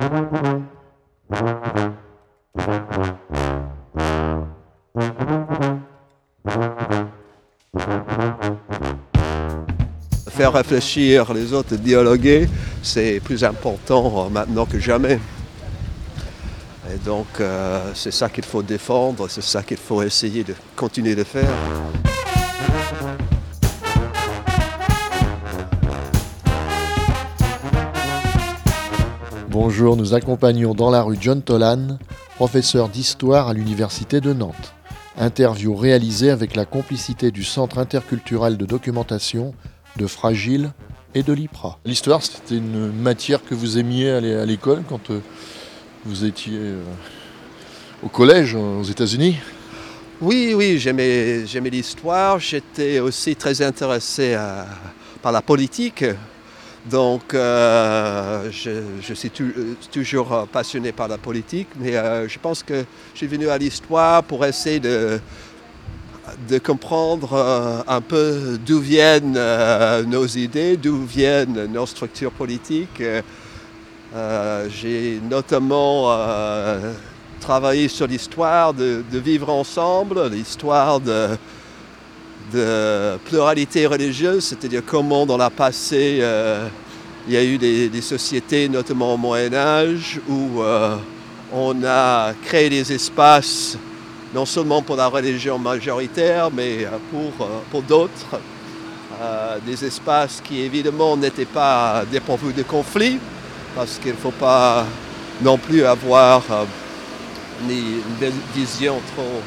Faire réfléchir les autres, dialoguer, c'est plus important maintenant que jamais. Et donc c'est ça qu'il faut défendre, c'est ça qu'il faut essayer de continuer de faire. Bonjour, nous accompagnons dans la rue John Tolan, professeur d'histoire à l'Université de Nantes. Interview réalisée avec la complicité du Centre interculturel de documentation, de Fragile et de l'IPRA. L'histoire, c'était une matière que vous aimiez à l'école quand vous étiez au collège aux États-Unis ? Oui, j'aimais l'histoire. J'étais aussi très intéressé par la politique. Donc, je suis toujours passionné par la politique, mais je pense que je suis venu à l'histoire pour essayer de comprendre un peu d'où viennent nos idées, d'où viennent nos structures politiques. J'ai notamment travaillé sur l'histoire de vivre ensemble, l'histoire de pluralité religieuse, c'est-à-dire comment dans le passé il y a eu des sociétés, notamment au Moyen-Âge, où on a créé des espaces non seulement pour la religion majoritaire, mais pour d'autres, des espaces qui évidemment n'étaient pas dépourvus de conflits, parce qu'il ne faut pas non plus avoir une vision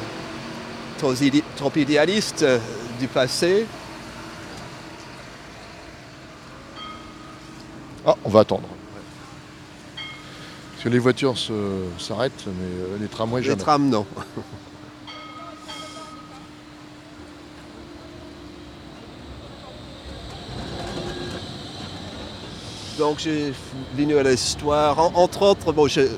trop idéaliste du passé. Ah, on va attendre. Parce que les voitures s'arrêtent, mais les tramways jamais. Les trams, non. Donc j'ai venu à l'histoire. Entre autres, bon, je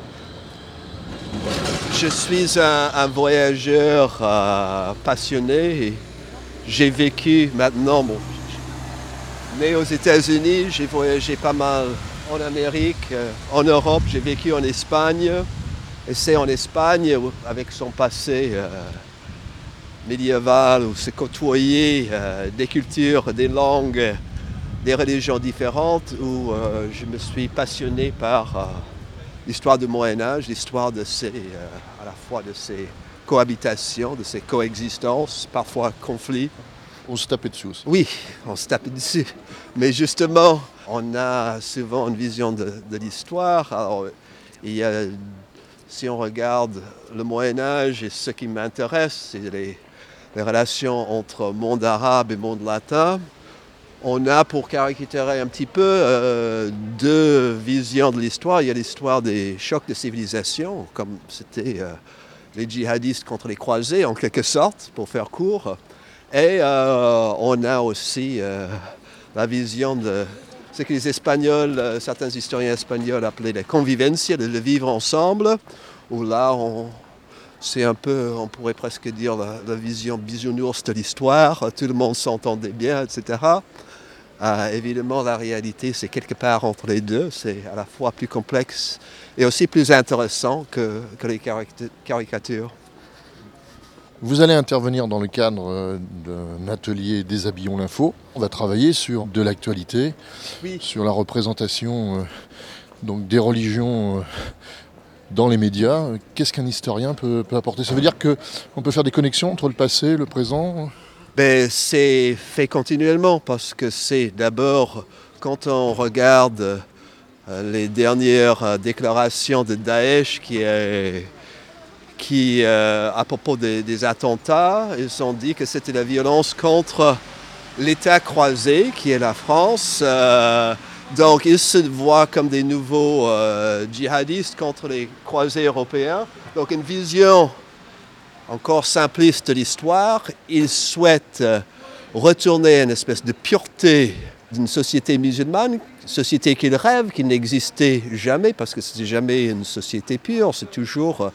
suis un voyageur passionné. Et j'ai vécu maintenant, né aux États-Unis, j'ai voyagé pas mal en Amérique, en Europe, j'ai vécu en Espagne. Et c'est en Espagne, avec son passé médiéval, où s'est côtoyé des cultures, des langues, des religions différentes, où je me suis passionné par l'histoire du Moyen-Âge, l'histoire à la fois de ces cohabitations, de ces coexistences, parfois conflits. On se tapait dessus aussi. Oui, on se tapait dessus. Mais justement, on a souvent une vision de l'histoire. Alors, si on regarde le Moyen-Âge, et ce qui m'intéresse, c'est les relations entre monde arabe et monde latin. On a, pour caricaturer un petit peu, deux visions de l'histoire. Il y a l'histoire des chocs de civilisation, comme c'était les djihadistes contre les croisés, en quelque sorte, pour faire court. Et on a aussi la vision de ce que les Espagnols, certains historiens espagnols appelaient la convivencia, de le vivre ensemble, où là, c'est un peu, on pourrait presque dire, la vision bisounours de l'histoire. Tout le monde s'entendait bien, etc. Évidemment, la réalité, c'est quelque part entre les deux. C'est à la fois plus complexe et aussi plus intéressant que les caricatures. Vous allez intervenir dans le cadre d'un atelier Déshabillons l'info. On va travailler sur de l'actualité, Oui. Sur la représentation donc des religions dans les médias. Qu'est-ce qu'un historien peut apporter ? Ça veut dire qu'on peut faire des connexions entre le passé, le présent ? C'est fait continuellement parce que c'est d'abord, quand on regarde les dernières déclarations de Daesh qui à propos des attentats, ils ont dit que c'était la violence contre l'État croisé, qui est la France. Donc ils se voient comme des nouveaux djihadistes contre les croisés européens. Donc une vision encore simpliste de l'histoire. Ils souhaitent retourner à une espèce de pureté d'une société musulmane, société qu'ils rêvent, qui n'existait jamais, parce que c'est jamais une société pure, c'est toujours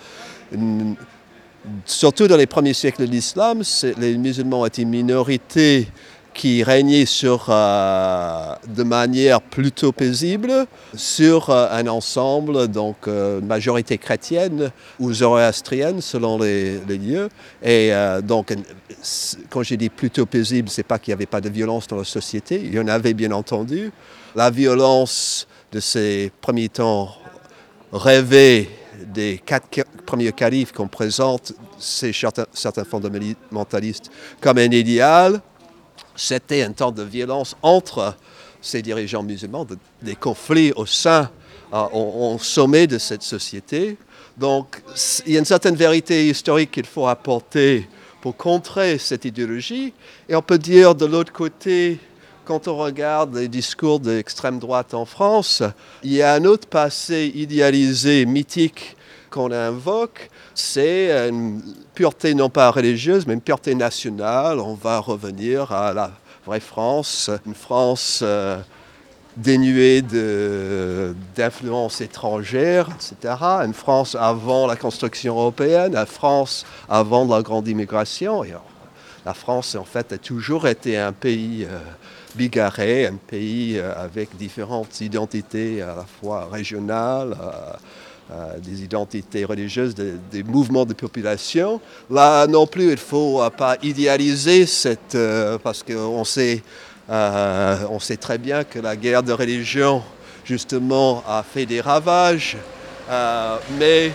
surtout dans les premiers siècles de l'islam, les musulmans étaient une minorité qui régnait de manière plutôt paisible sur un ensemble, donc majorité chrétienne ou zoroastrienne selon les lieux. Et donc, quand j'ai dit plutôt paisible, c'est pas qu'il n'y avait pas de violence dans la société, il y en avait bien entendu. La violence de ces premiers temps rêvée des 4 premiers califes qu'on présente, certains fondamentalistes, comme un idéal. C'était un temps de violence entre ces dirigeants musulmans, des conflits au sommet de cette société. Donc, il y a une certaine vérité historique qu'il faut apporter pour contrer cette idéologie. Et on peut dire de l'autre côté, quand on regarde les discours de l'extrême droite en France, il y a un autre passé idéalisé, mythique, qu'on invoque, c'est une pureté non pas religieuse, mais une pureté nationale. On va revenir à la vraie France, une France dénuée d'influence étrangère, etc. Une France avant la construction européenne, une France avant la grande immigration. Et la France, en fait, a toujours été un pays bigarré, un pays avec différentes identités à la fois régionales, des identités religieuses, des mouvements de population. Là non plus, il ne faut pas idéaliser parce qu'on sait très bien que la guerre de religion, justement, a fait des ravages, mais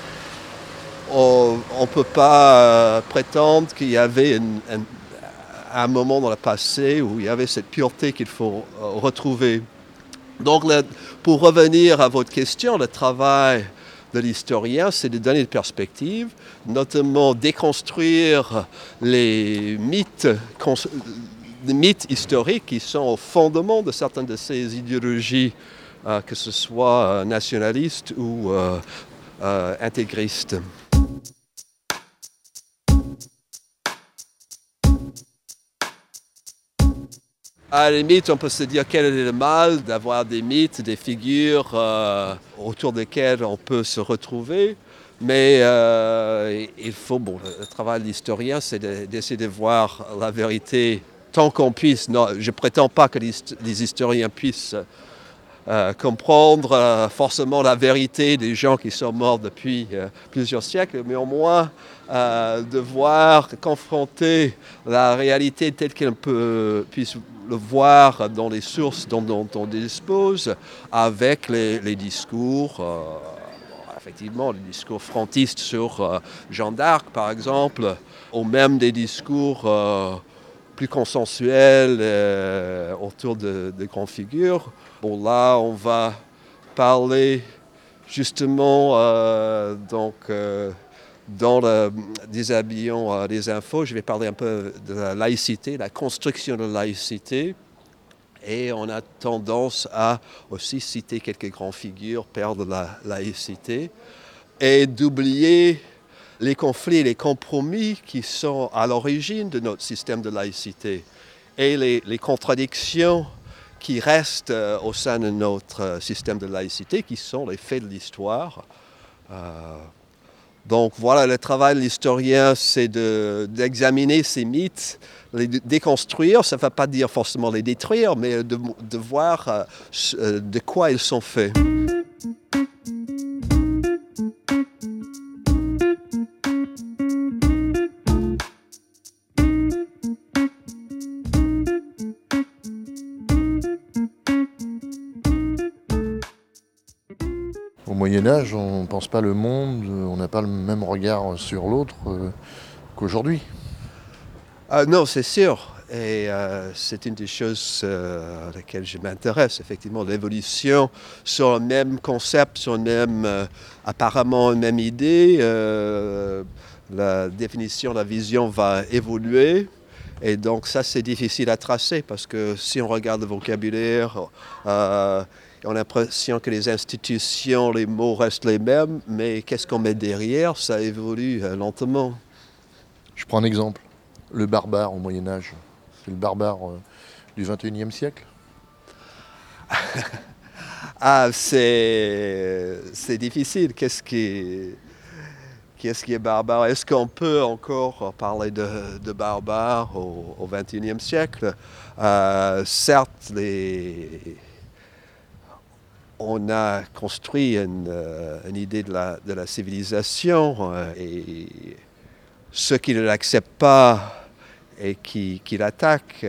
on ne peut pas prétendre qu'il y avait un moment dans le passé où il y avait cette pureté qu'il faut retrouver. Donc, pour revenir à votre question, le travail de l'historien, c'est de donner une perspective, notamment déconstruire les mythes historiques qui sont au fondement de certaines de ces idéologies, que ce soit nationalistes ou intégristes. À la limite, on peut se dire quel est le mal d'avoir des mythes, des figures autour desquelles on peut se retrouver. Mais il faut, le travail de l'historien, c'est d'essayer de voir la vérité tant qu'on puisse. Non, je ne prétends pas que les historiens puissent comprendre forcément la vérité des gens qui sont morts depuis plusieurs siècles, mais au moins de voir, confronter la réalité telle qu'elle puisse le voir dans les sources dont on dispose, avec les discours, effectivement, les discours frontistes sur Jeanne d'Arc, par exemple, ou même des discours plus consensuels autour de grandes figures. Bon, là, on va parler justement dans le déshabillons des infos, je vais parler un peu de la laïcité, la construction de la laïcité. Et on a tendance à aussi citer quelques grandes figures, pères de la laïcité, et d'oublier les conflits, les compromis qui sont à l'origine de notre système de laïcité et les contradictions qui restent au sein de notre système de laïcité, qui sont les faits de l'histoire. Donc voilà, le travail de l'historien, c'est d'examiner ces mythes, les déconstruire. Ça ne veut pas dire forcément les détruire, mais de voir de quoi ils sont faits. Au Moyen-Âge, on ne pense pas le monde, on n'a pas le même regard sur l'autre qu'aujourd'hui. Non, c'est sûr. Et c'est une des choses à laquelle je m'intéresse, effectivement, l'évolution sur le même concept, sur apparemment une même idée. La définition, la vision va évoluer. Et donc ça, c'est difficile à tracer parce que si on regarde le vocabulaire, on a l'impression que les institutions, les mots restent les mêmes, mais qu'est-ce qu'on met derrière? Ça évolue lentement. Je prends un exemple, le barbare au Moyen-Âge. C'est le barbare du XXIe siècle. C'est difficile. Qu'est-ce qui Qu'est-ce qui est barbare? Est-ce qu'on peut encore parler de barbare au XXIe siècle? Certes, on a construit une idée de la civilisation et ceux qui ne l'acceptent pas et qui l'attaquent,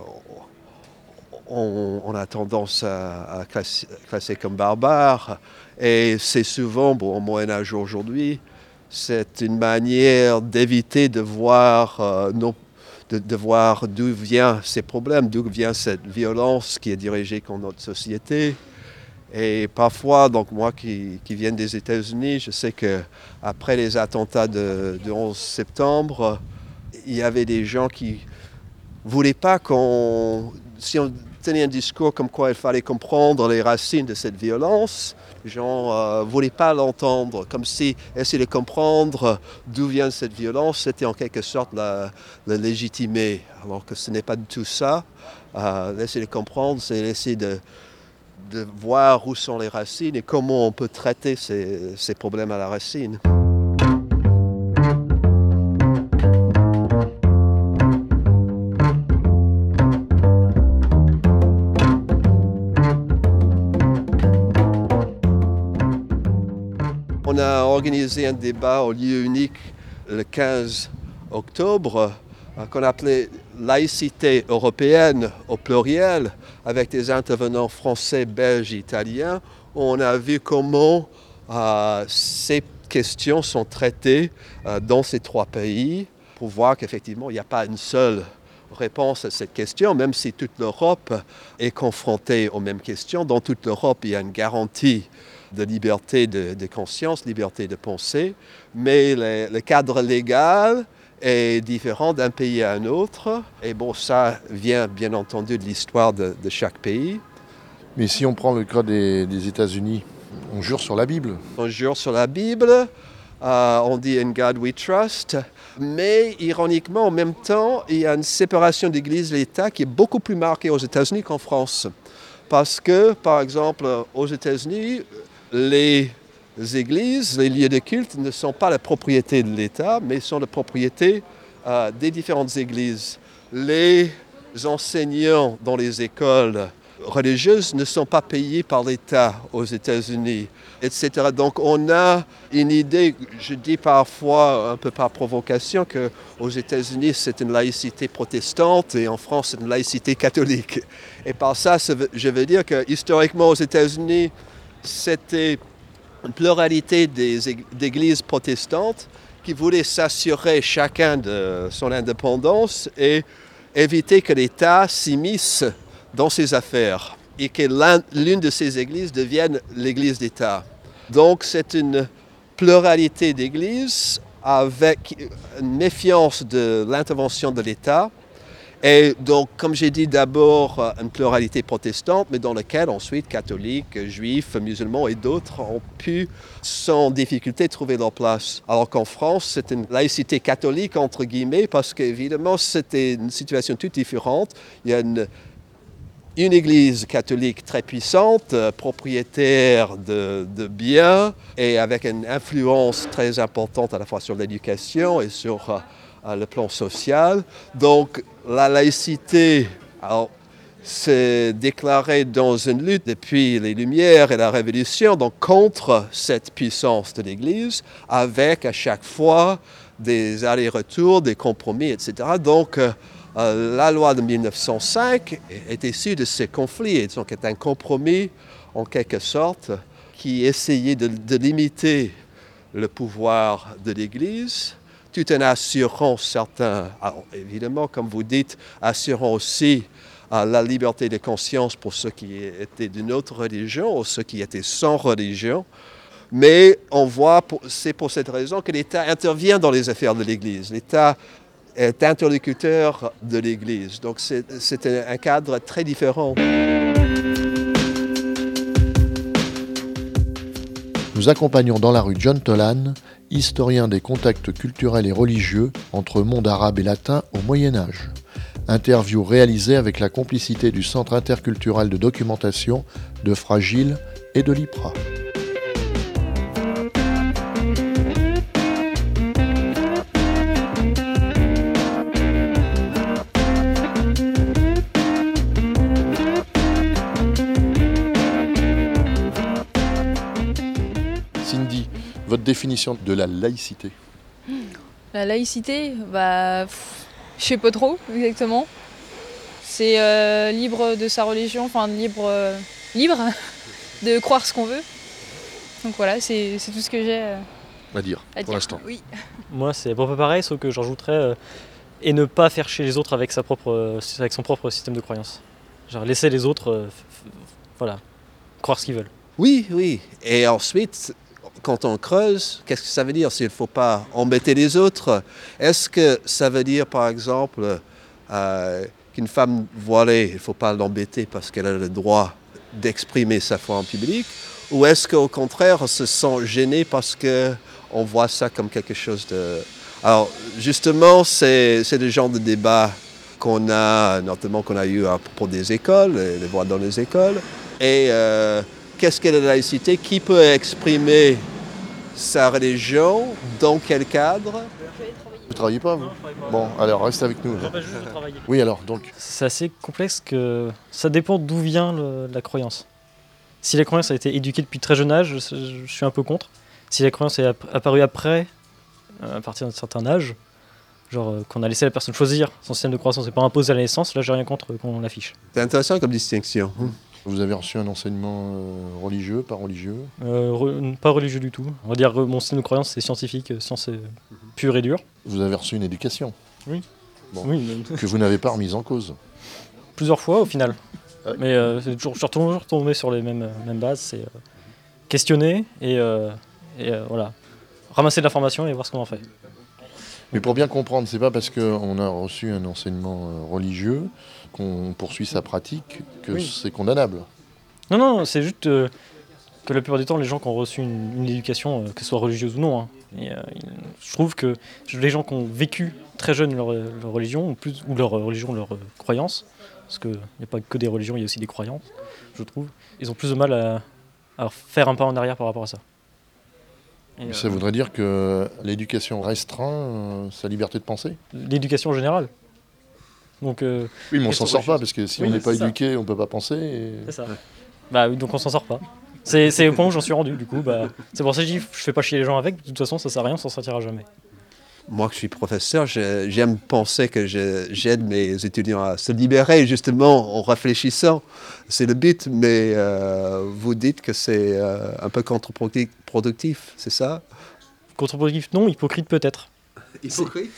on a tendance à classer comme barbares. Et c'est souvent, au Moyen-Âge aujourd'hui, c'est une manière d'éviter de voir, de voir d'où viennent ces problèmes, d'où vient cette violence qui est dirigée contre notre société. Et parfois, donc moi qui viens des États-Unis, je sais qu'après les attentats du 11 septembre, il y avait des gens qui ne voulaient pas si on tenait un discours comme quoi il fallait comprendre les racines de cette violence, les gens ne voulaient pas l'entendre, comme si essayer de comprendre d'où vient cette violence, c'était en quelque sorte la légitimer, alors que ce n'est pas du tout ça. Essayer de comprendre, c'est essayer de voir où sont les racines et comment on peut traiter ces problèmes à la racine. On a organisé un débat au lieu unique le 15 octobre qu'on appelait laïcité européenne au pluriel, avec des intervenants français, belges, italiens. On a vu comment ces questions sont traitées dans ces trois pays pour voir qu'effectivement, il n'y a pas une seule réponse à cette question, même si toute l'Europe est confrontée aux mêmes questions. Dans toute l'Europe, il y a une garantie de liberté de conscience, liberté de pensée, mais le cadre légal est différent d'un pays à un autre. Et bon, ça vient bien entendu de l'histoire de chaque pays. Mais si on prend le cas des États-Unis, on jure sur la Bible. On jure sur la Bible, on dit « In God we trust », mais ironiquement, en même temps, il y a une séparation d'Église et l'État qui est beaucoup plus marquée aux États-Unis qu'en France. Parce que, par exemple, aux États-Unis, les églises, les lieux de culte ne sont pas la propriété de l'État, mais sont la propriété des différentes églises. Les enseignants dans les écoles religieuses ne sont pas payés par l'État aux États-Unis, etc. Donc on a une idée, je dis parfois un peu par provocation, qu'aux États-Unis c'est une laïcité protestante et en France c'est une laïcité catholique. Et par ça, je veux dire que historiquement aux États-Unis, c'était une pluralité d'églises protestantes qui voulaient s'assurer chacun de son indépendance et éviter que l'État s'immisce dans ses affaires et que l'une de ces églises devienne l'église d'État. Donc c'est une pluralité d'églises avec une méfiance de l'intervention de l'État. Et donc, comme j'ai dit, d'abord une pluralité protestante, mais dans laquelle ensuite catholiques, juifs, musulmans et d'autres ont pu sans difficulté trouver leur place. Alors qu'en France, c'est une laïcité catholique, entre guillemets, parce qu'évidemment, c'était une situation toute différente. Il y a une église catholique très puissante, propriétaire de biens et avec une influence très importante à la fois sur l'éducation et sur le plan social. Donc la laïcité s'est déclarée dans une lutte depuis les Lumières et la Révolution, donc contre cette puissance de l'Église, avec à chaque fois des allers-retours, des compromis, etc. Donc la loi de 1905 est issue de ces conflits, et donc est un compromis en quelque sorte qui essayait de limiter le pouvoir de l'Église, tout en assurant certains, alors évidemment, comme vous dites, assurant aussi la liberté de conscience pour ceux qui étaient d'une autre religion ou ceux qui étaient sans religion. Mais on voit, c'est pour cette raison que l'État intervient dans les affaires de l'Église. L'État est interlocuteur de l'Église. Donc c'est un cadre très différent. Nous accompagnons dans la rue John Tolan, historien des contacts culturels et religieux entre monde arabe et latin au Moyen-Âge. Interview réalisée avec la complicité du Centre interculturel de documentation de Fragile et de l'IPRA. Votre définition de la laïcité? La laïcité, je sais pas trop exactement. C'est libre de sa religion, enfin libre de croire ce qu'on veut. Donc voilà, c'est tout ce que j'ai À dire, à pour dire. l'instant. Oui. Moi, c'est à peu près pareil, sauf que je rajouterais et ne pas faire chier les autres avec son propre système de croyance. Genre laisser les autres croire ce qu'ils veulent. Oui. Et ensuite, quand on creuse, qu'est-ce que ça veut dire s'il ne faut pas embêter les autres? Est-ce que ça veut dire, par exemple, qu'une femme voilée, il ne faut pas l'embêter parce qu'elle a le droit d'exprimer sa foi en public? Ou est-ce qu'au contraire, on se sent gêné parce qu'on voit ça comme quelque chose de... Alors, justement, c'est le genre de débat qu'on a, notamment qu'on a eu à propos des écoles, les voix dans les écoles. Et qu'est-ce qu'est la laïcité? Qui peut exprimer sa religion? Dans quel cadre? Vous ne travaillez pas, vous? Non, je travaille pas. Bon, alors reste avec nous. J'empêche juste de travailler. Oui, alors, donc, C'est assez complexe que ça dépend d'où vient la croyance. Si la croyance a été éduquée depuis très jeune âge, je suis un peu contre. Si la croyance est apparue après, à partir d'un certain âge, genre qu'on a laissé la personne choisir son système de croyance et pas imposer à la naissance, là j'ai rien contre qu'on l'affiche. C'est intéressant comme distinction. vous avez reçu un enseignement religieux, pas religieux? Pas religieux du tout. On va dire mon système de croyance c'est scientifique, science pure et dure. Vous avez reçu une éducation? Oui. Bon. Oui, Que vous n'avez pas remise en cause? plusieurs fois au final. Ah oui. Mais je suis toujours tombé sur les mêmes bases, c'est questionner et voilà, ramasser de l'information et voir ce qu'on en fait. Mais pour bien comprendre, c'est pas parce qu'on a reçu un enseignement religieux qu'on poursuit sa pratique que Oui. c'est condamnable. Non, c'est juste que la plupart du temps, les gens qui ont reçu une éducation, que ce soit religieuse ou non, je trouve que les gens qui ont vécu très jeunes leur religion, ou leur religion, leur croyance, parce qu'il n'y a pas que des religions, il y a aussi des croyances, je trouve, ils ont plus de mal à faire un pas en arrière par rapport à ça. Et, Ça voudrait dire que l'éducation restreint sa liberté de penser? l'éducation générale. Donc, Oui, mais on Qu'elles s'en sont sort pas, religieuses. parce que si Oui, on n'est pas c'est ça. éduqué, on peut pas penser. c'est ça. Bah oui, donc on s'en sort pas. C'est au point où j'en suis rendu, du coup. C'est pour ça que je dis, je fais pas chier les gens avec, de toute façon ça sert à rien, on s'en sortira jamais. Moi, que je suis professeur, j'aime penser que j'aide mes étudiants à se libérer, justement, en réfléchissant. C'est le but, mais vous dites que c'est un peu contre-productif, c'est ça? Contre-productif, non, hypocrite peut-être. Hypocrite?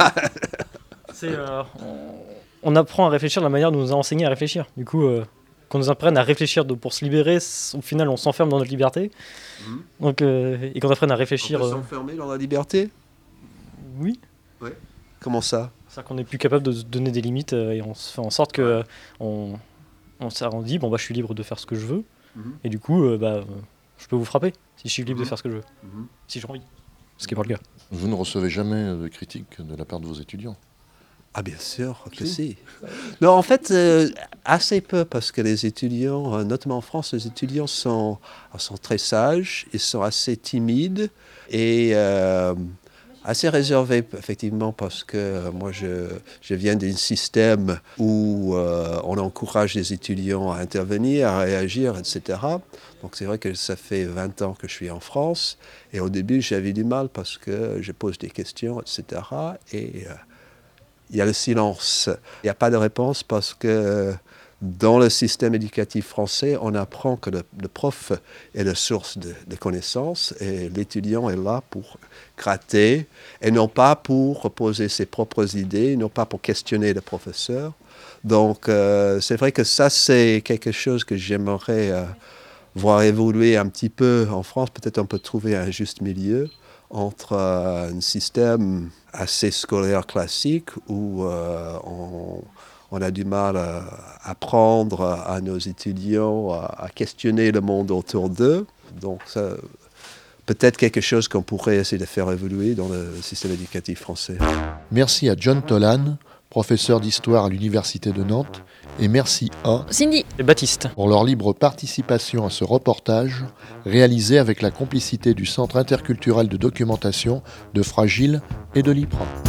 On apprend à réfléchir de la manière dont on nous a enseigné à réfléchir. Du coup, qu'on nous apprenne à réfléchir pour se libérer, au final on s'enferme dans notre liberté. Donc, et qu'on apprenne à réfléchir... On peut s'enfermer dans la liberté? Oui. Comment ça? C'est-à-dire qu'on n'est plus capable de se donner des limites et on se fait en sorte que on dit bon bah je suis libre de faire ce que je veux et du coup je peux vous frapper si je suis libre de faire ce que je veux, si j'ai envie. Ce qui n'est pas le cas. Vous ne recevez jamais de critiques de la part de vos étudiants? Ah bien sûr que si. Non, en fait, assez peu, parce que les étudiants, notamment en France, les étudiants sont très sages, ils sont assez timides et assez réservés, effectivement, parce que moi, je viens d'un système où on encourage les étudiants à intervenir, à réagir, etc. Donc c'est vrai que ça fait 20 ans que je suis en France, et au début, j'avais du mal parce que je pose des questions, etc. Et il y a le silence. Il n'y a pas de réponse parce que dans le système éducatif français, on apprend que le prof est la source de connaissances et l'étudiant est là pour gratter et non pas pour poser ses propres idées, non pas pour questionner le professeur. Donc c'est vrai que ça, c'est quelque chose que j'aimerais voir évoluer un petit peu en France. Peut-être on peut trouver un juste milieu entre un système assez scolaire classique où on a du mal à apprendre à nos étudiants à questionner le monde autour d'eux. Donc ça, peut-être quelque chose qu'on pourrait essayer de faire évoluer dans le système éducatif français. Merci à John Tolan, professeur d'histoire à l'Université de Nantes, et merci à Cindy. Et Baptiste. pour leur libre participation à ce reportage réalisé avec la complicité du Centre interculturel de documentation de Fragile et de l'IPRA.